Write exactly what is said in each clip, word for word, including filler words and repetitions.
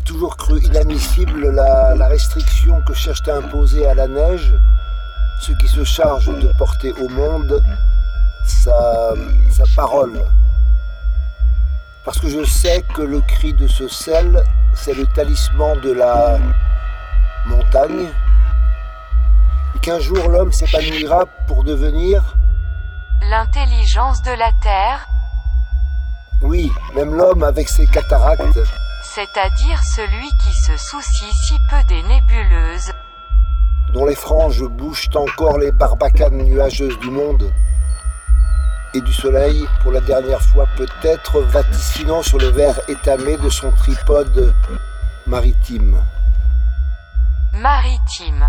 J'ai toujours cru inadmissible la, la restriction que cherchent à imposer à la neige ceux qui se chargent de porter au monde sa, sa parole. Parce que je sais que le cri de ce sel, c'est le talisman de la montagne, et qu'un jour l'homme s'épanouira pour devenir l'intelligence de la Terre. Oui, même l'homme avec ses cataractes. C'est-à-dire celui qui se soucie si peu des nébuleuses, dont les franges bougent encore les barbacanes nuageuses du monde, et du soleil, pour la dernière fois peut-être, vaticinant sur le verre étamé de son tripode maritime. Maritime.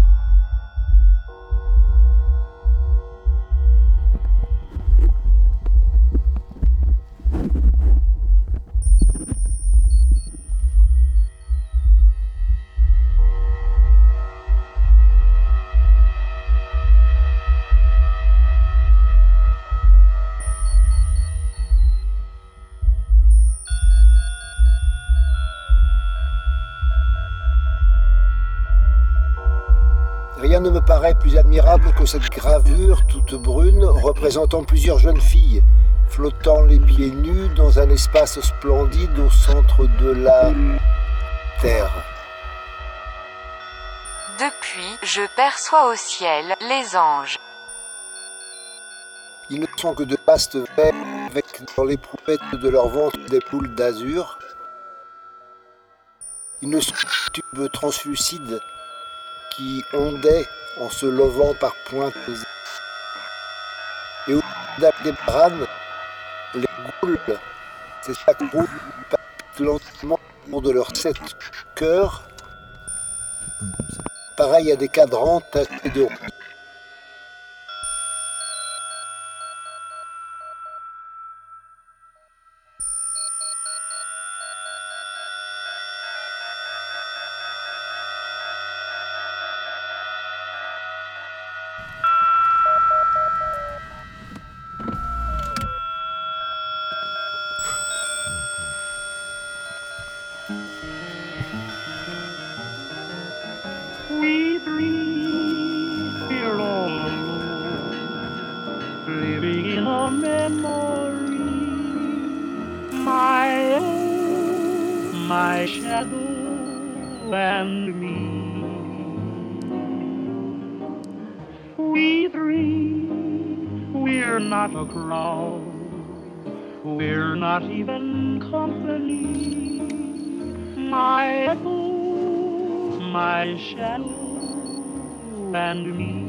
Rien ne me paraît plus admirable que cette gravure toute brune représentant plusieurs jeunes filles flottant les pieds nus dans un espace splendide au centre de la Terre. Depuis, je perçois au ciel les anges. Ils ne sont que de vastes vers avec dans l'éprouvette de leur ventre des boules d'azur. Ils ne sont que tubes translucides qui ondaient en se levant par pointes. Et au-delà des branes, les goules, ces sacs roux palpitent lentement autour de leurs sept cœurs, pareil à des cadrans tachés de rouge. We three feel all alone, living in a memory. My own, my shadow and me. We three, we're not a crowd, we're not even company. My echo, my shadow and me.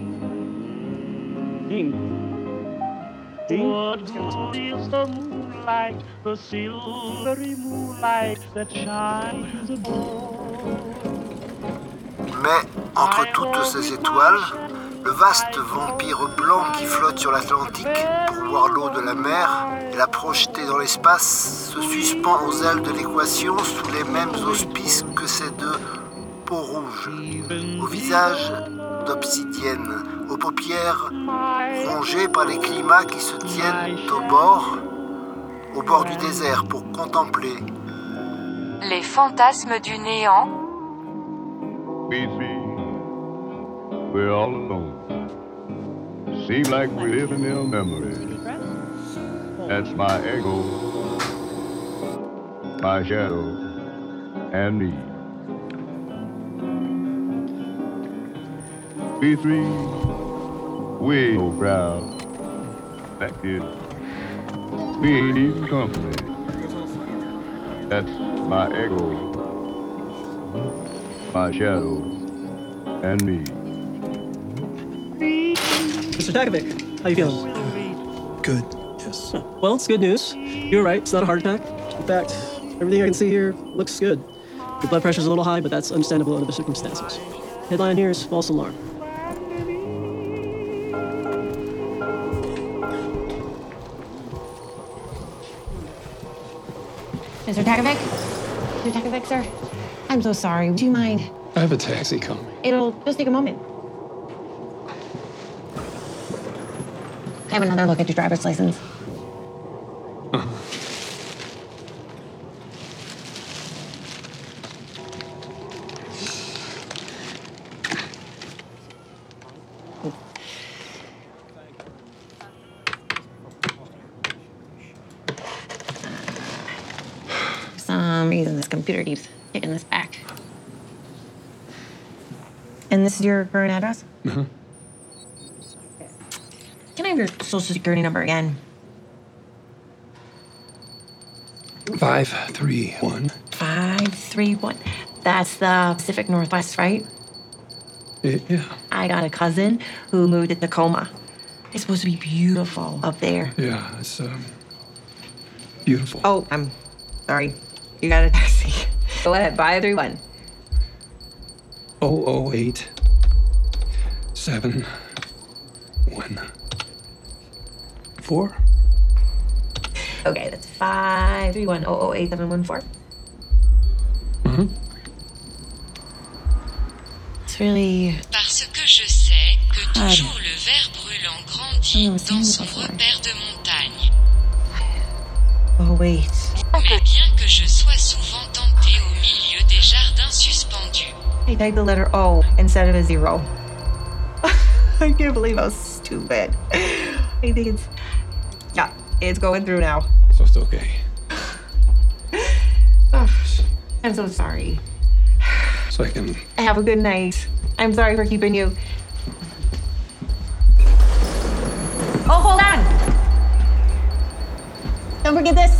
What good is the moonlight, the silvery moonlight that shines above? Mais entre toutes ces étoiles, le vaste vampire blanc qui flotte sur l'Atlantique pour voir l'eau de la mer et la projeter dans l'espace se suspend aux ailes de l'équation sous les mêmes auspices que ces deux peau rouge, au visage d'obsidienne, aux paupières rongées par les climats qui se tiennent au bord, au bord du désert pour contempler les fantasmes du néant. We three, we're all alone. Seem like we live in their memory. That's my ego, my shadow, and me. We three, we ain't no crowd. That kid, we ain't even company. That's my ego, my shadow, and me. Mister Takovic, how you feeling? Good, yes. Well, it's good news. You were right, it's not a heart attack. In fact, everything I can see here looks good. Your blood pressure's a little high, but that's understandable under the circumstances. Headline here is false alarm. Mister Takovic? Mister Takovic, sir? I'm so sorry. Do you mind? I have a taxi coming. It'll just take a moment. Have another look at your driver's license. some reason, this computer keeps kicking this back. And this is your current address? Uh-huh. Can I have your social security number again? Five, three, one. Five, three, one. That's the Pacific Northwest, right? Yeah. I got a cousin who moved to Tacoma. It's supposed to be beautiful up there. Yeah, it's um, beautiful. Oh, I'm sorry. You got a taxi. Go ahead, five, three, one. Oh, oh, eight, seven, one, four. Okay, that's five, three, one, oh, oh, eight, seven, one, four. Mm-hmm. It's really. Parce que je sais que Ah, toujours le ver brûlant grandit Oh, c'est dans mieux, son ça, ouais. repère de montagne. Oh, wait. Mais bien que je sois souvent tentée au milieu des jardins suspendus. I typed the letter O instead of a zero. I can't believe how stupid. I think it's. Yeah, it's going through now. So it's okay. Oh, I'm so sorry. So I can. Have a good night. I'm sorry for keeping you. Oh, hold on! Don't forget this.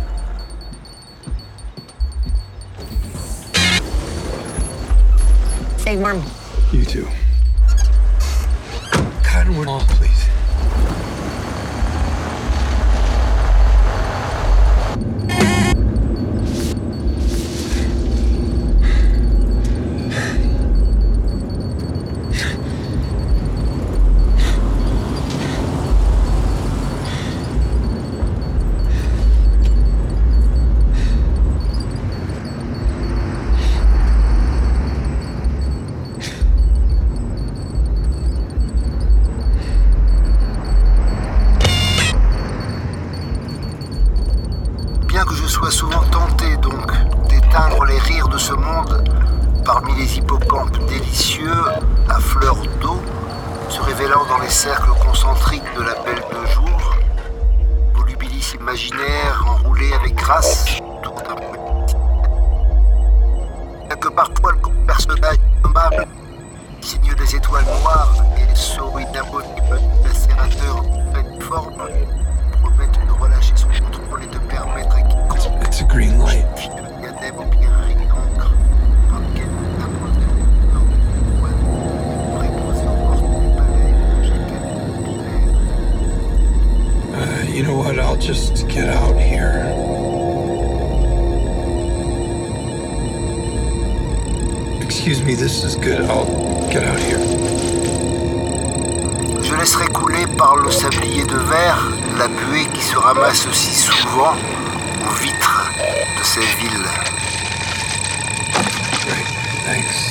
Stay warm. You too. Cut one off, please. Bien que je sois souvent tenté donc d'éteindre les rires de ce monde parmi les hippocampes délicieux à fleur d'eau, se révélant dans les cercles concentriques de la belle de jour, volubilis imaginaire enroulé avec grâce autour d'un petit. Bien que parfois le personnage innommable signe des étoiles noires et sourit d'impossible lacérateur en pleine forme, promettent de relâcher son contrôle et de permettre à quiconque It's a green light. de diadème aux pierreries d'encre par lequel la pointe de l'homme préposée aux portes du palais chacun de Uh, you know what? I'll just get out here. Excuse me, this is good. I'll get out here. Je laisserai couler par le sablier de verre la buée qui se ramasse si souvent aux vitres de ces villes. Great. Thanks.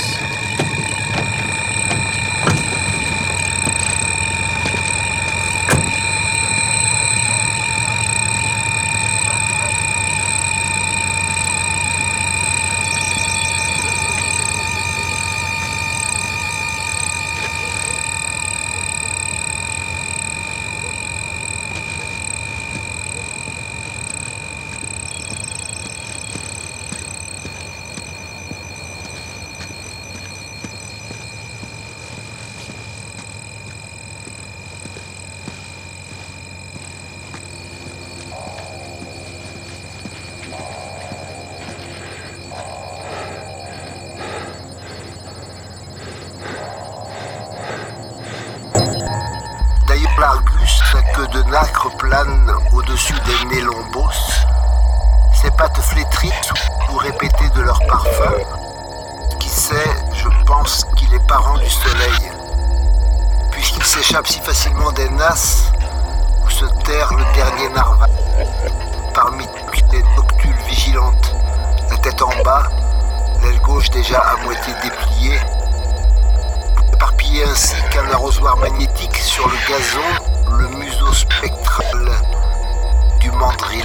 D'ailleurs, l'Argus, sa queue de nacre plane au-dessus des nez lombos. Ses pattes flétries ou répétées de leur parfum. Qui sait, je pense qu'il est parent du soleil. Puisqu'il s'échappe si facilement des nasses où se terre le dernier narval. Parmi toutes les noctules vigilantes, la tête en bas, l'aile gauche déjà à moitié dépliée. Éparpillé ainsi qu'un arrosoir magnétique sur le gazon, le museau spectral du mandrill.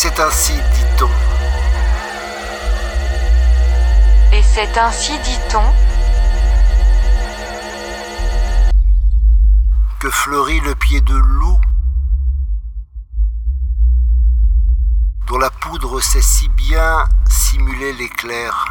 c'est ainsi, dit-on. Et c'est ainsi, dit-on, que fleurit le pied de loup, dont la poudre sait si bien simuler l'éclair.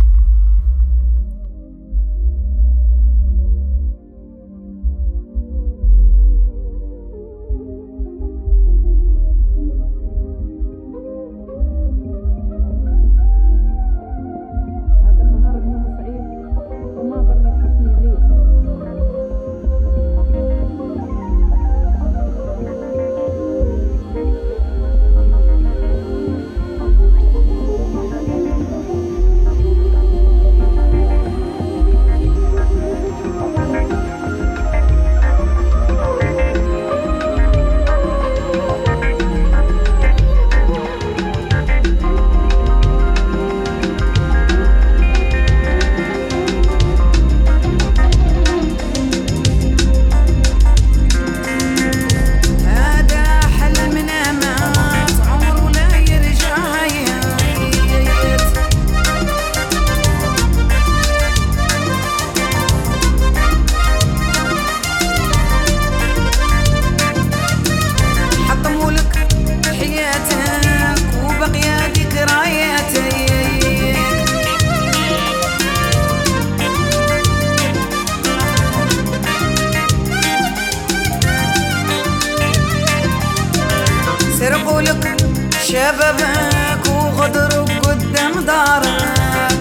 شبابك وغدرك قدام دارك،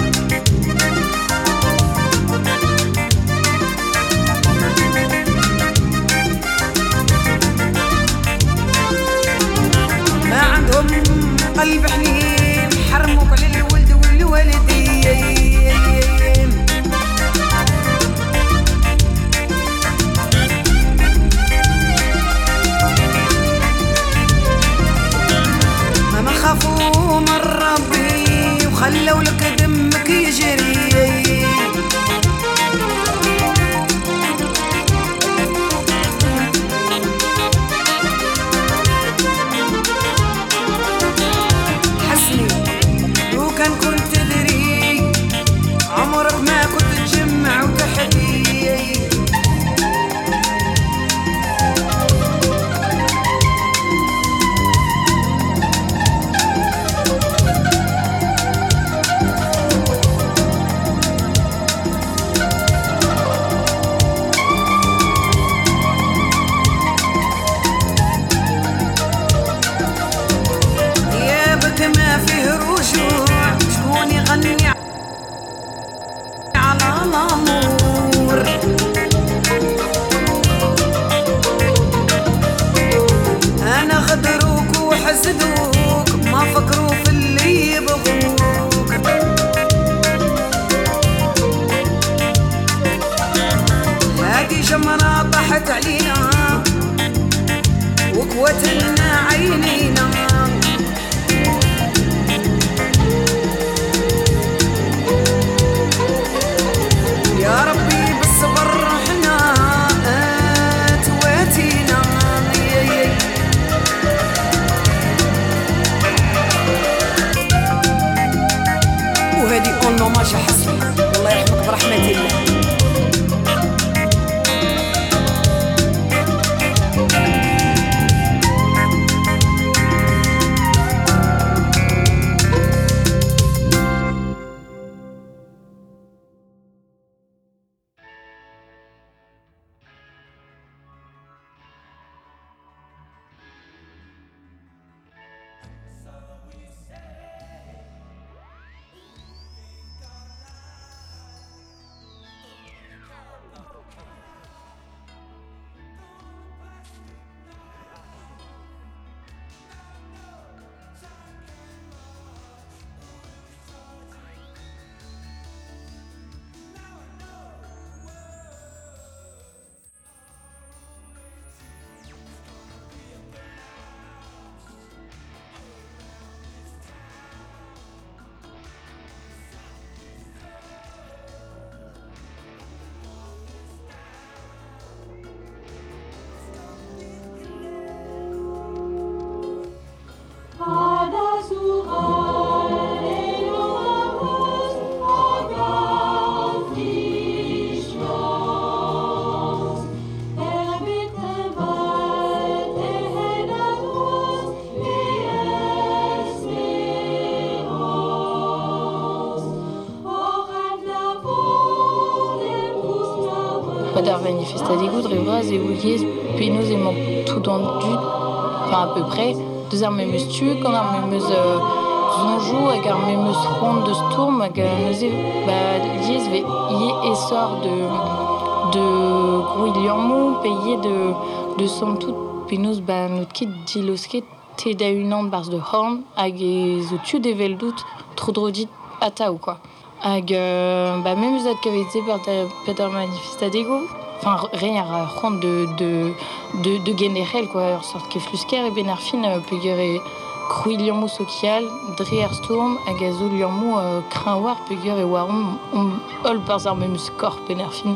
ما عندهم قلب حنين حرموك على الولد والوالدين. خافوا من ربي وخلوا لك دمك يجري، حسني لو كان كنت تدري عمرك ما كنت تجمع وتحكي. ما فيه رجوع، شكون يغني على الامور؟ انا غدروك وحسدوك ما فكروا في اللي يبغوك. هادي جمرة طاحت علينا وكوتلنا عينينا، يا ربي بالصبر رحنا تواتينا. Padar manifestadigo, drevras et ouliez, penos et mon tout entendu, enfin à peu près, deux armes meus tu, quand armes meus zonjou, hag ar meus ronde de storm, hag neuze, bah, liez ve ie essor de, de grouilliamou, payé de, de somme toute, penos, bah, notre kit dilosket, te da une an bars de horn, hag e zo tu devel dout, trop drodit ata ou quoi. Hag, euh, bah, même zat kavezé par Padar manifestadigo, enfin, rien à rendre de, de, de, de général, quoi, en sorte que flusker et benarfin, euh, peguer et crouilliamou sokial, drear storm, hag a zo liamou, euh, crin war, peguer et warum, on hol par ar même score, benarfin.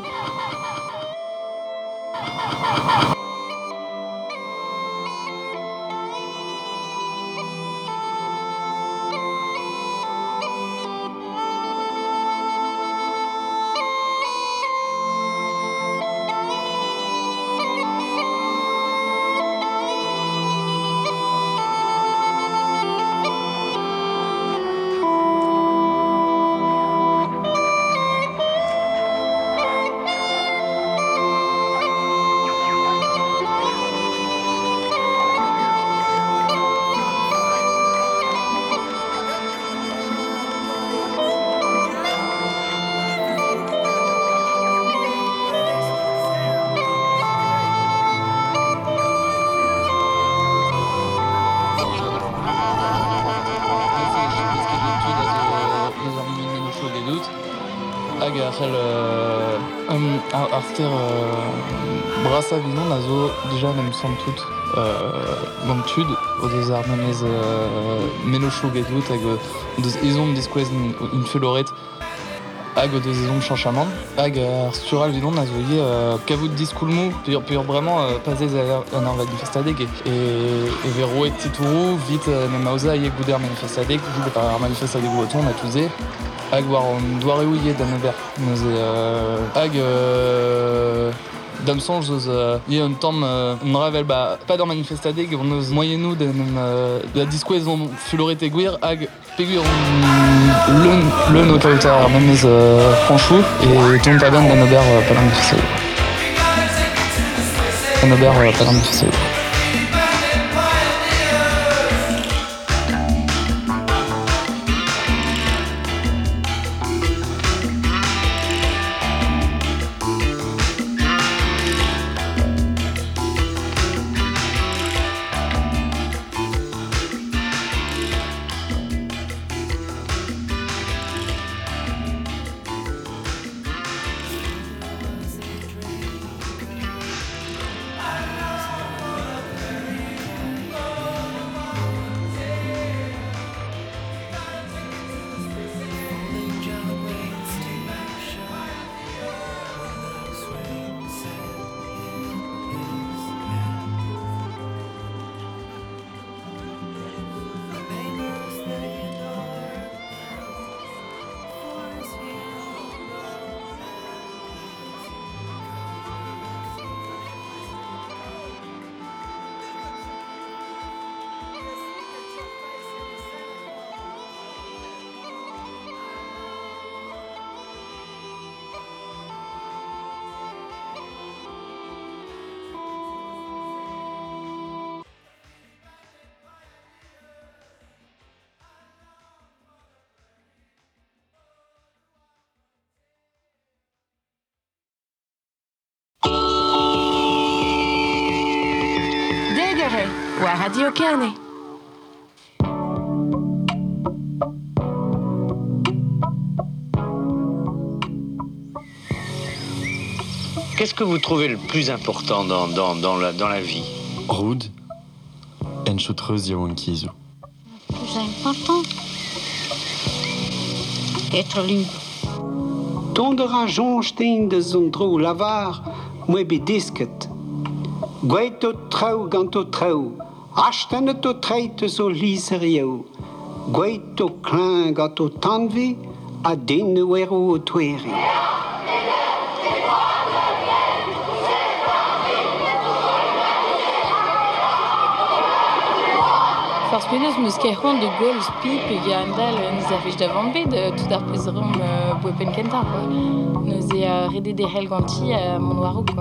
Hag arc'hel euh, um, ar, arter euh, brasa vinon a zo déjà nem sant tout euh, gant-tud o deus ar memez euh, menochou get-out hag o deus ezon diskouez in feloret hag o deus ezon chanchamant hag ar stural vinon a zo ye euh, kavout diskoulmou pur, pur vraiment euh, pazez an ar manifestadeg e, e verroet titourou vite euh, nem aoza ye gouder manifestadeg vite ar manifestadeg o ton a touze hag war an doareo ye d'an ober neuze euh, hag euh, d'am sonj zeus euh, ye un tamm euh, un ravel ba pas d'ar manifestadeg on eus moyennou d'an euh, da diskouez on fuloret e gwir hag peguir on leun leun o taouta ar memez euh, franchou et ton pa ben d'an ober euh, pas d'ar manifestadeg d'an ober euh, pas d'ar manifestadeg. Ou à Radio Carnet. Qu'est-ce que vous trouvez le plus important dans, dans, dans, la, dans la vie? Roud, en choutreuse yawankizo. Le plus important, être libre. Tondera jonstein de zondro lavar, moué bidisket. Gweito trau ganto trau, ashtaneto treite zo liserio. Gweito klein ganto tanvi, a dinuero o tueri. Parce que nous, nous skehron de goal speed, puis gandal, nous affiches d'avant B de tout arpeserum, weapon kentar, quoi. Nous y a redé des helganti à mon noirou, quoi.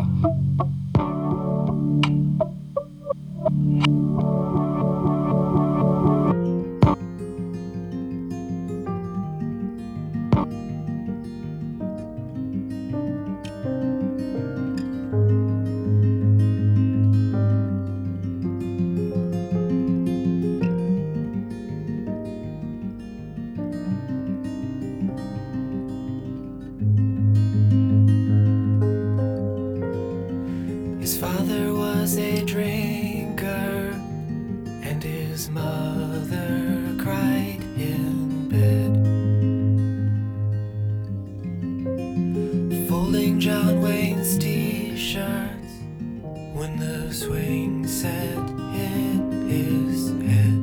His father was a drinker, and his mother cried in bed. Folding John Wayne's t-shirts when the swing set hit his head.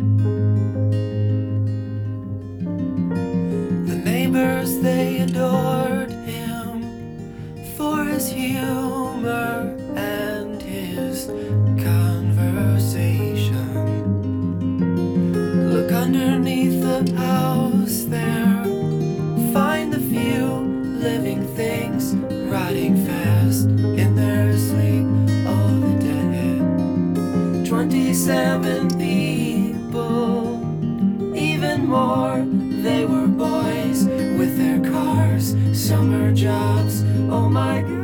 The neighbors, they adored him for his humor and his conversation. Look underneath the house there, find the few living things rotting fast in their sleep. Oh, the dead. Twenty-seven people, even more. They were boys with their cars, summer jobs. Oh my God.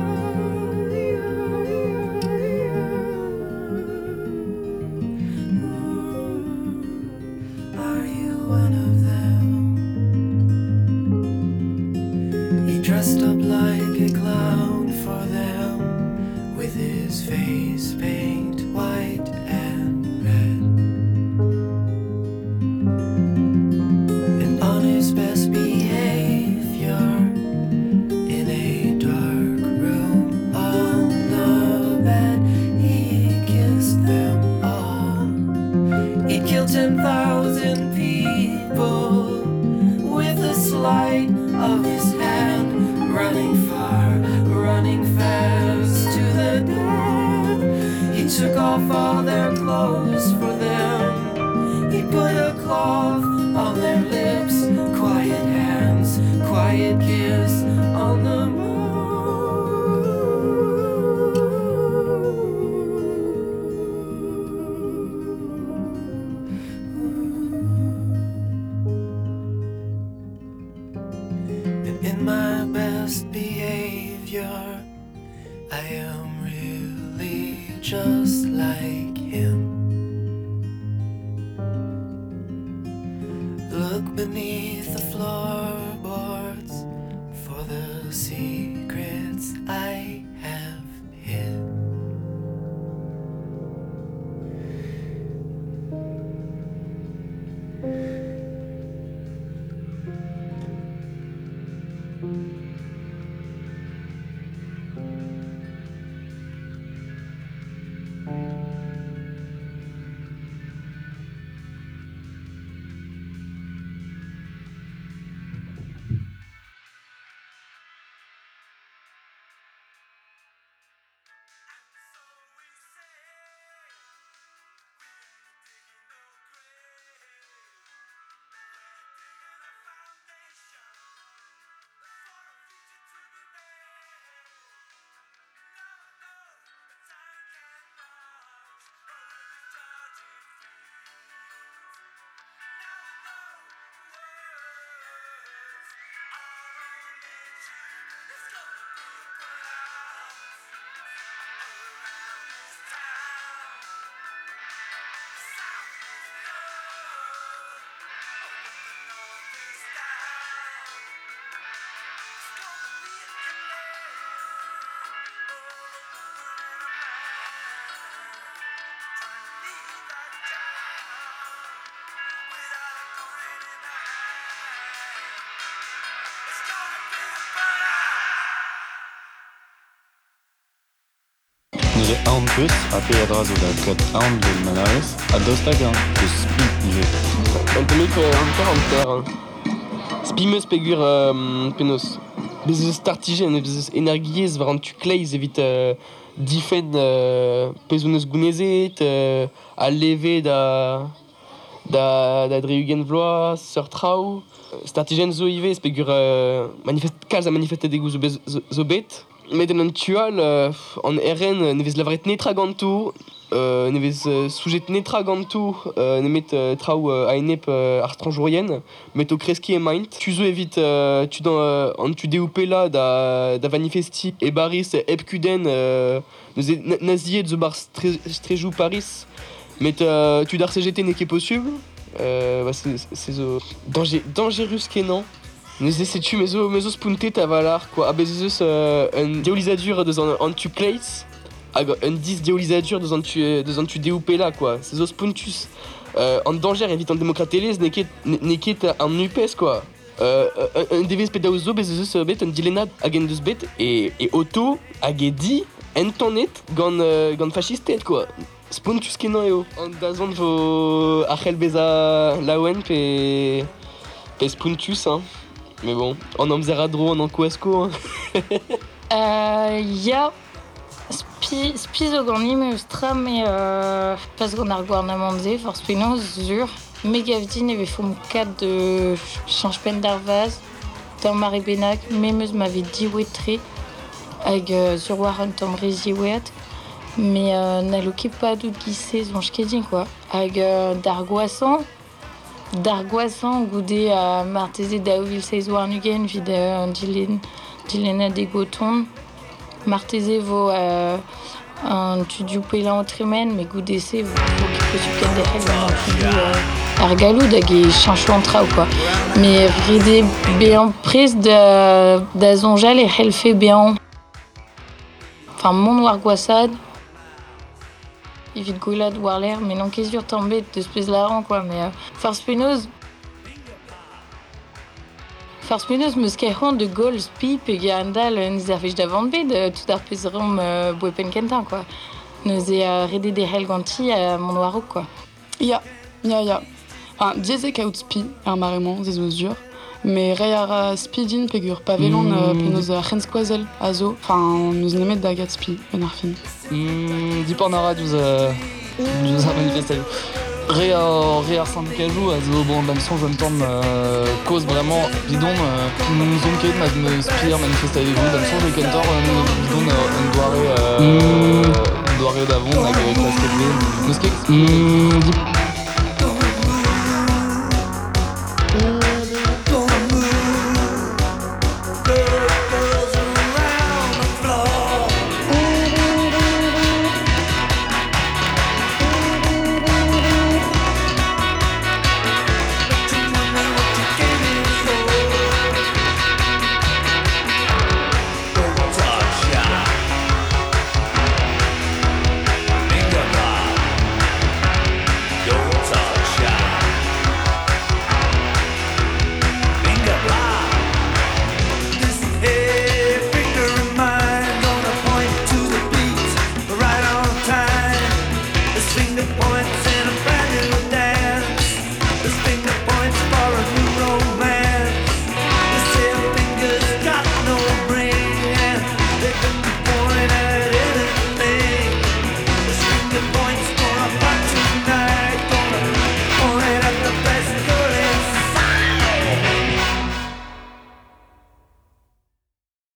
Dressed up like a clown for them, with his face paint white and red. And on his best behavior, in a dark room on the bed, he kissed them all. He killed ten thousand people with a sleight of his hand, running far, running fast to the dead. He took off all their clothes for them. He put a cloth on their lips, quiet hands, quiet kiss on the moon. And in my best behavior, I am really just like him. Look beneath the floorboards for the secrets I have hid. Nije aonpus ape adrazo da kat aon vel manares a dostagan eus split nije. Antemik an quarante. Spimeus pegur um, penos. Bezos startigen e bezos energiez war an tu kleiz evit uh, difen uh, pezounez gounezet uh, a leve da da, da dreugen vloaz, sur trao. Startigen zo ive, spegur uh, manifest, kalz a manifestadegou zo, bez- zo, zo bet. Met an tual, uh, an R N, ne vez lavret netra gantou, uh, ne vez uh, soujet netra gantou, uh, ne met uh, trao uh, a enep uh, ar tranjourien, met o kreski e maint. Tu zo evit, uh, tu dan, uh, an tu deupela da, da manifesti e baris epkuden, uh, neuze naziet zo bar stre, strejou Paris, met uh, tu dar C G T ne ket possible. Euh, bah c'est, c'est zo danger, dangerus kenan. Neuze setu mezo, mezo spuntet a valar, quoi. Abezus uh, un dialysadur deus an, an tu kleitz, hag un dis dialysadur deus an tu, deus an tu deupela, quoi. C'est zo spuntus. Uh, an danger evit an demokratelez ne ket, ne, ne ket an upes, quoi. Uh, un, un devez pet daouz zo bezus bet un dilenad hag en deus bet, e, e auto hag e di entonet gant, uh, gant fascistet, quoi. Spuntus kenan eo. An da zont vo arc'hel beza laouen pe, pe spuntus, hein. Mais bon, en amzer a dro, en an kouasko, hein. Euh, ya spi, spi zo gant ime eus tra, me euh, pas gant ar gouarnamant-se, forz penaos, zur. Me gav din eve fom kat de chanj pen d'ar vaz, tamm mare bennak, me meus m'ave diwet tre, hag euh, sur war un tamm rezi weat. Mais euh, n'allo ket pa dout gise zonj ket din, quoi. Hag euh, d'ar goasan, d'ar goasan goude a marteze daouvil seiz war nugen vid euh, dilen, dilena de goton. Marteze vo euh, un tudiou pelan o tremen, mais goude se vo ket possible ken de c'hell gant an tudiou euh, ar galoud hag e chanchou an trao, quoi. Mais rede bean prez da, da zonjal e c'hell fe bean. Enfin, mon war goasad, evit goelad war l'air, mais non ket sur tambet deus pez laran, quoi. Mais euh, farz penaos, farz penaos meus ket c'hoant de gol spi pe ge andal euh, nez ar vez da vant bet euh, tout ar pez rom euh, bouepen kentan, quoi. Neuze euh, rede de c'hell ganti à mon warok, quoi. Ya, ya, ya. Enfin, diezek kaout spi ar maremañ ze zo zur, mais re ar spi din pegur pavelon mm. euh, penaos ar c'henskouazel a zo, enfin, neus nemet da gat spi en ar fin. Mm, Dipor na ra diouz a, diouz ar manifestal. Re ar, re ar syndikajou a zo bon ban son jom tamm euh, cause vraiment bidon euh, nous zon ket ma me spir manifestal evit ban son je kentor euh, bidon euh, un doare euh, mm. doare d'avon hag klasket ve. Neus ket mm,